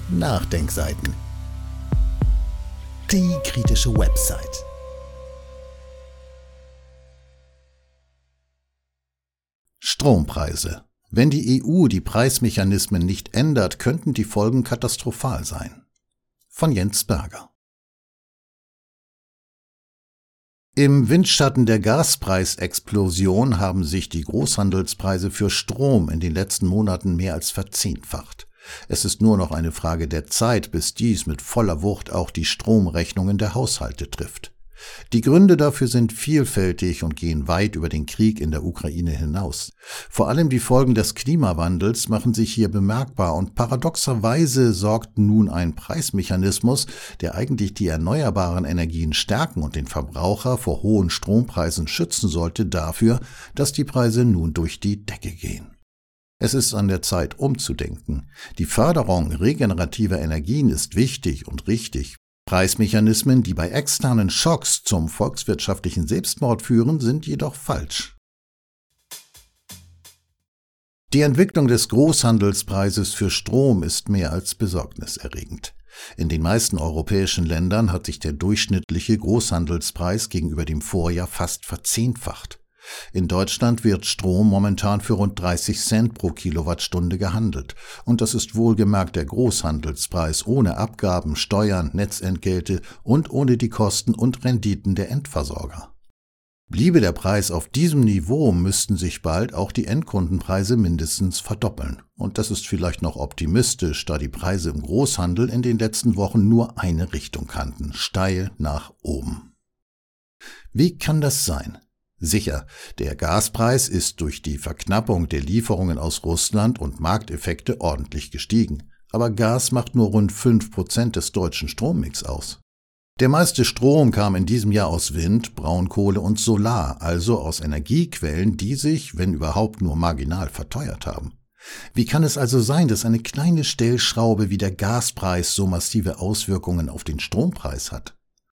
Nachdenkseiten. Die kritische Website. Strompreise. Wenn die EU die Preismechanismen nicht ändert, könnten die Folgen katastrophal sein. Von Jens Berger. Im Windschatten der Gaspreisexplosion haben sich die Großhandelspreise für Strom in den letzten Monaten mehr als verzehnfacht. Es ist nur noch eine Frage der Zeit, bis dies mit voller Wucht auch die Stromrechnungen der Haushalte trifft. Die Gründe dafür sind vielfältig und gehen weit über den Krieg in der Ukraine hinaus. Vor allem die Folgen des Klimawandels machen sich hier bemerkbar und paradoxerweise sorgt nun ein Preismechanismus, der eigentlich die erneuerbaren Energien stärken und den Verbraucher vor hohen Strompreisen schützen sollte, dafür, dass die Preise nun durch die Decke gehen. Es ist an der Zeit, umzudenken. Die Förderung regenerativer Energien ist wichtig und richtig. Preismechanismen, die bei externen Schocks zum volkswirtschaftlichen Selbstmord führen, sind jedoch falsch. Die Entwicklung des Großhandelspreises für Strom ist mehr als besorgniserregend. In den meisten europäischen Ländern hat sich der durchschnittliche Großhandelspreis gegenüber dem Vorjahr fast verzehnfacht. In Deutschland wird Strom momentan für rund 30 Cent pro Kilowattstunde gehandelt. Und das ist wohlgemerkt der Großhandelspreis ohne Abgaben, Steuern, Netzentgelte und ohne die Kosten und Renditen der Endversorger. Bliebe der Preis auf diesem Niveau, müssten sich bald auch die Endkundenpreise mindestens verdoppeln. Und das ist vielleicht noch optimistisch, da die Preise im Großhandel in den letzten Wochen nur eine Richtung kannten, steil nach oben. Wie kann das sein? Sicher, der Gaspreis ist durch die Verknappung der Lieferungen aus Russland und Markteffekte ordentlich gestiegen. Aber Gas macht nur rund 5% des deutschen Strommix aus. Der meiste Strom kam in diesem Jahr aus Wind, Braunkohle und Solar, also aus Energiequellen, die sich, wenn überhaupt, nur marginal verteuert haben. Wie kann es also sein, dass eine kleine Stellschraube wie der Gaspreis so massive Auswirkungen auf den Strompreis hat?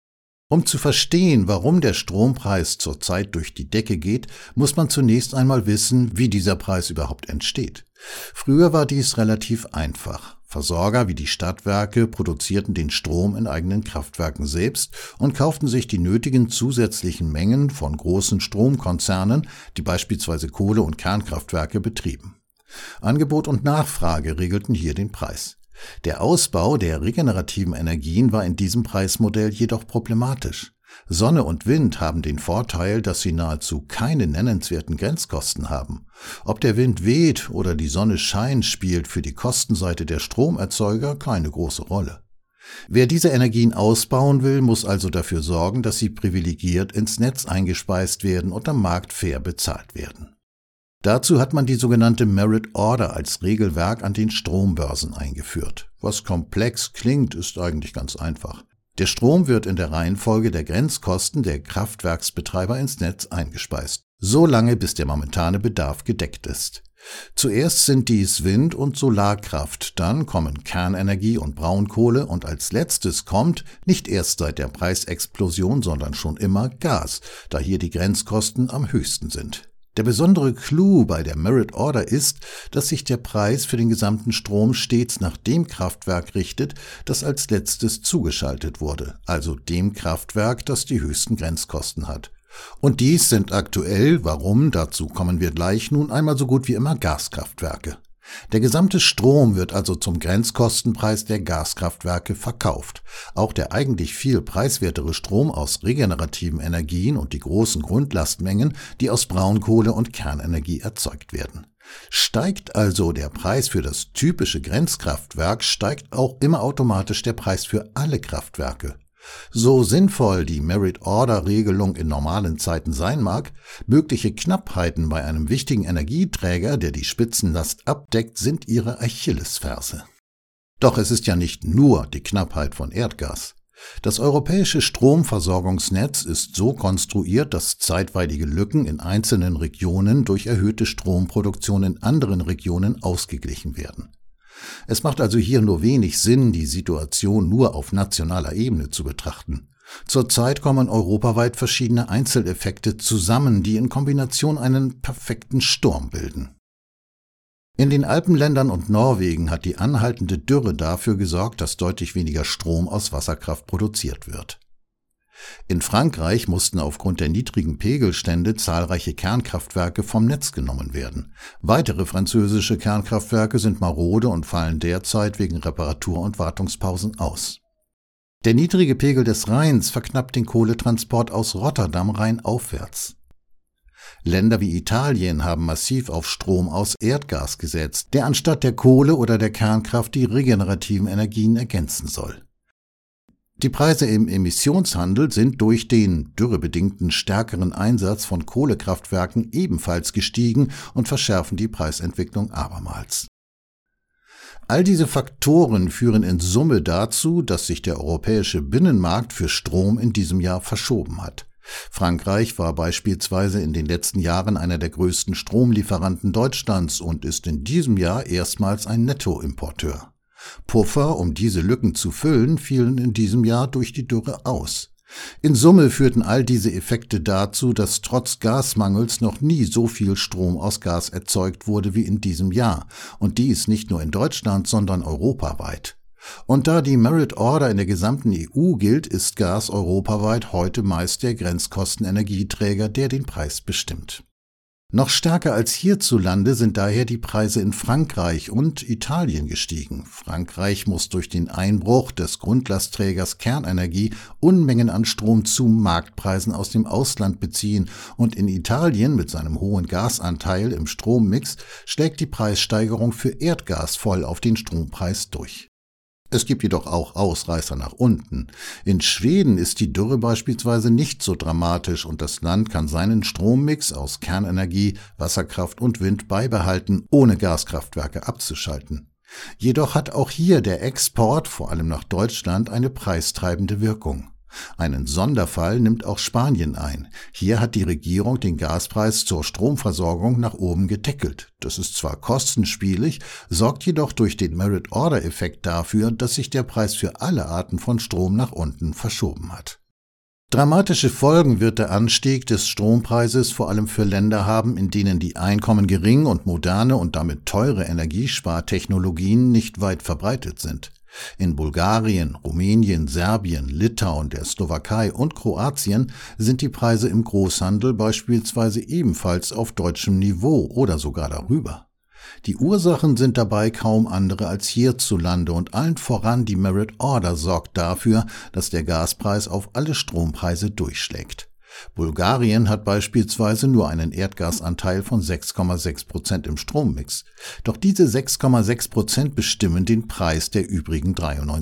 Um zu verstehen, warum der Strompreis zurzeit durch die Decke geht, muss man zunächst einmal wissen, wie dieser Preis überhaupt entsteht. Früher war dies relativ einfach. Versorger wie die Stadtwerke produzierten den Strom in eigenen Kraftwerken selbst und kauften sich die nötigen zusätzlichen Mengen von großen Stromkonzernen, die beispielsweise Kohle- und Kernkraftwerke betrieben. Angebot und Nachfrage regelten hier den Preis. Der Ausbau der regenerativen Energien war in diesem Preismodell jedoch problematisch. Sonne und Wind haben den Vorteil, dass sie nahezu keine nennenswerten Grenzkosten haben. Ob der Wind weht oder die Sonne scheint, spielt für die Kostenseite der Stromerzeuger keine große Rolle. Wer diese Energien ausbauen will, muss also dafür sorgen, dass sie privilegiert ins Netz eingespeist werden und am Markt fair bezahlt werden. Dazu hat man die sogenannte Merit Order als Regelwerk an den Strombörsen eingeführt. Was komplex klingt, ist eigentlich ganz einfach. Der Strom wird in der Reihenfolge der Grenzkosten der Kraftwerksbetreiber ins Netz eingespeist, so lange bis der momentane Bedarf gedeckt ist. Zuerst sind dies Wind- und Solarkraft, dann kommen Kernenergie und Braunkohle und als letztes kommt, nicht erst seit der Preisexplosion, sondern schon immer Gas, da hier die Grenzkosten am höchsten sind. Der besondere Clou bei der Merit Order ist, dass sich der Preis für den gesamten Strom stets nach dem Kraftwerk richtet, das als letztes zugeschaltet wurde, also dem Kraftwerk, das die höchsten Grenzkosten hat. Und dies sind aktuell, dazu kommen wir gleich, nun einmal so gut wie immer Gaskraftwerke. Der gesamte Strom wird also zum Grenzkostenpreis der Gaskraftwerke verkauft. Auch der eigentlich viel preiswertere Strom aus regenerativen Energien und die großen Grundlastmengen, die aus Braunkohle und Kernenergie erzeugt werden. Steigt also der Preis für das typische Grenzkraftwerk, steigt auch immer automatisch der Preis für alle Kraftwerke. So sinnvoll die Merit-Order-Regelung in normalen Zeiten sein mag, mögliche Knappheiten bei einem wichtigen Energieträger, der die Spitzenlast abdeckt, sind ihre Achillesferse. Doch es ist ja nicht nur die Knappheit von Erdgas. Das europäische Stromversorgungsnetz ist so konstruiert, dass zeitweilige Lücken in einzelnen Regionen durch erhöhte Stromproduktion in anderen Regionen ausgeglichen werden. Es macht also hier nur wenig Sinn, die Situation nur auf nationaler Ebene zu betrachten. Zurzeit kommen europaweit verschiedene Einzeleffekte zusammen, die in Kombination einen perfekten Sturm bilden. In den Alpenländern und Norwegen hat die anhaltende Dürre dafür gesorgt, dass deutlich weniger Strom aus Wasserkraft produziert wird. In Frankreich mussten aufgrund der niedrigen Pegelstände zahlreiche Kernkraftwerke vom Netz genommen werden. Weitere französische Kernkraftwerke sind marode und fallen derzeit wegen Reparatur- und Wartungspausen aus. Der niedrige Pegel des Rheins verknappt den Kohletransport aus Rotterdam rheinaufwärts. Länder wie Italien haben massiv auf Strom aus Erdgas gesetzt, der anstatt der Kohle oder der Kernkraft die regenerativen Energien ergänzen soll. Die Preise im Emissionshandel sind durch den dürrebedingten stärkeren Einsatz von Kohlekraftwerken ebenfalls gestiegen und verschärfen die Preisentwicklung abermals. All diese Faktoren führen in Summe dazu, dass sich der europäische Binnenmarkt für Strom in diesem Jahr verschoben hat. Frankreich war beispielsweise in den letzten Jahren einer der größten Stromlieferanten Deutschlands und ist in diesem Jahr erstmals ein Nettoimporteur. Puffer, um diese Lücken zu füllen, fielen in diesem Jahr durch die Dürre aus. In Summe führten all diese Effekte dazu, dass trotz Gasmangels noch nie so viel Strom aus Gas erzeugt wurde wie in diesem Jahr, und dies nicht nur in Deutschland, sondern europaweit. Und da die Merit Order in der gesamten EU gilt, ist Gas europaweit heute meist der Grenzkostenenergieträger, der den Preis bestimmt. Noch stärker als hierzulande sind daher die Preise in Frankreich und Italien gestiegen. Frankreich muss durch den Einbruch des Grundlastträgers Kernenergie Unmengen an Strom zu Marktpreisen aus dem Ausland beziehen, und in Italien mit seinem hohen Gasanteil im Strommix schlägt die Preissteigerung für Erdgas voll auf den Strompreis durch. Es gibt jedoch auch Ausreißer nach unten. In Schweden ist die Dürre beispielsweise nicht so dramatisch und das Land kann seinen Strommix aus Kernenergie, Wasserkraft und Wind beibehalten, ohne Gaskraftwerke abzuschalten. Jedoch hat auch hier der Export, vor allem nach Deutschland, eine preistreibende Wirkung. Einen Sonderfall nimmt auch Spanien ein. Hier hat die Regierung den Gaspreis zur Stromversorgung nach oben gedeckelt. Das ist zwar kostenspielig, sorgt jedoch durch den Merit-Order-Effekt dafür, dass sich der Preis für alle Arten von Strom nach unten verschoben hat. Dramatische Folgen wird der Anstieg des Strompreises vor allem für Länder haben, in denen die Einkommen gering und moderne und damit teure Energiespartechnologien nicht weit verbreitet sind. In Bulgarien, Rumänien, Serbien, Litauen, der Slowakei und Kroatien sind die Preise im Großhandel beispielsweise ebenfalls auf deutschem Niveau oder sogar darüber. Die Ursachen sind dabei kaum andere als hierzulande und allen voran die Merit Order sorgt dafür, dass der Gaspreis auf alle Strompreise durchschlägt. Bulgarien hat beispielsweise nur einen Erdgasanteil von 6,6% im Strommix. Doch diese 6,6% bestimmen den Preis der übrigen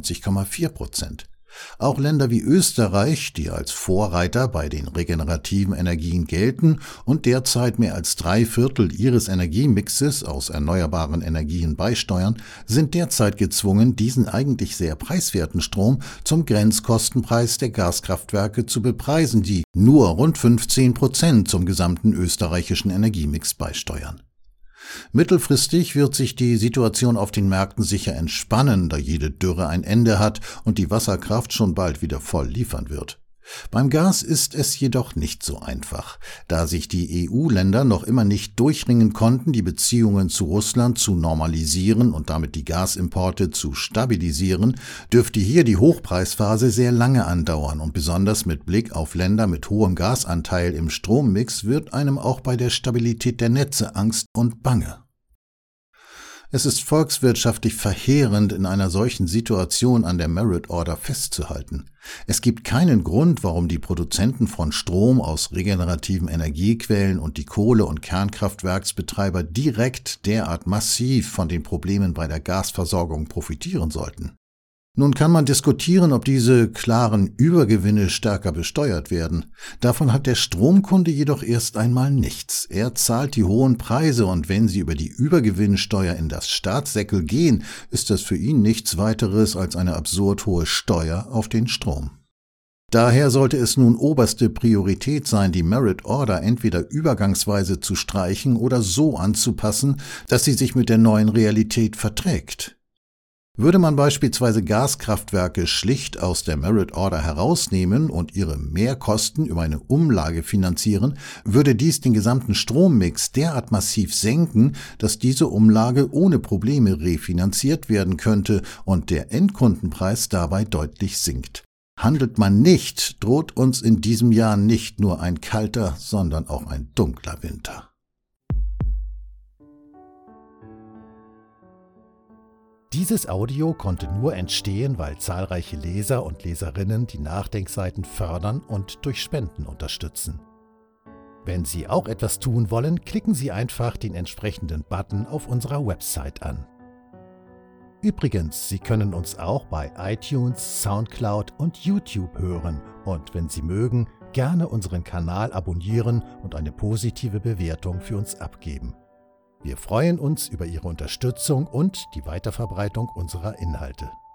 93,4%. Auch Länder wie Österreich, die als Vorreiter bei den regenerativen Energien gelten und derzeit mehr als 3/4 ihres Energiemixes aus erneuerbaren Energien beisteuern, sind derzeit gezwungen, diesen eigentlich sehr preiswerten Strom zum Grenzkostenpreis der Gaskraftwerke zu bepreisen, die nur rund 15% zum gesamten österreichischen Energiemix beisteuern. Mittelfristig wird sich die Situation auf den Märkten sicher entspannen, da jede Dürre ein Ende hat und die Wasserkraft schon bald wieder voll liefern wird. Beim Gas ist es jedoch nicht so einfach. Da sich die EU-Länder noch immer nicht durchringen konnten, die Beziehungen zu Russland zu normalisieren und damit die Gasimporte zu stabilisieren, dürfte hier die Hochpreisphase sehr lange andauern und besonders mit Blick auf Länder mit hohem Gasanteil im Strommix wird einem auch bei der Stabilität der Netze Angst und Bange. Es ist volkswirtschaftlich verheerend, in einer solchen Situation an der Merit Order festzuhalten. Es gibt keinen Grund, warum die Produzenten von Strom aus regenerativen Energiequellen und die Kohle- und Kernkraftwerksbetreiber direkt derart massiv von den Problemen bei der Gasversorgung profitieren sollten. Nun kann man diskutieren, ob diese klaren Übergewinne stärker besteuert werden. Davon hat der Stromkunde jedoch erst einmal nichts. Er zahlt die hohen Preise und wenn sie über die Übergewinnsteuer in das Staatssäckel gehen, ist das für ihn nichts weiteres als eine absurd hohe Steuer auf den Strom. Daher sollte es nun oberste Priorität sein, die Merit Order entweder übergangsweise zu streichen oder so anzupassen, dass sie sich mit der neuen Realität verträgt. Würde man beispielsweise Gaskraftwerke schlicht aus der Merit Order herausnehmen und ihre Mehrkosten über eine Umlage finanzieren, würde dies den gesamten Strommix derart massiv senken, dass diese Umlage ohne Probleme refinanziert werden könnte und der Endkundenpreis dabei deutlich sinkt. Handelt man nicht, droht uns in diesem Jahr nicht nur ein kalter, sondern auch ein dunkler Winter. Dieses Audio konnte nur entstehen, weil zahlreiche Leser und Leserinnen die Nachdenkseiten fördern und durch Spenden unterstützen. Wenn Sie auch etwas tun wollen, klicken Sie einfach den entsprechenden Button auf unserer Website an. Übrigens, Sie können uns auch bei iTunes, SoundCloud und YouTube hören und wenn Sie mögen, gerne unseren Kanal abonnieren und eine positive Bewertung für uns abgeben. Wir freuen uns über Ihre Unterstützung und die Weiterverbreitung unserer Inhalte.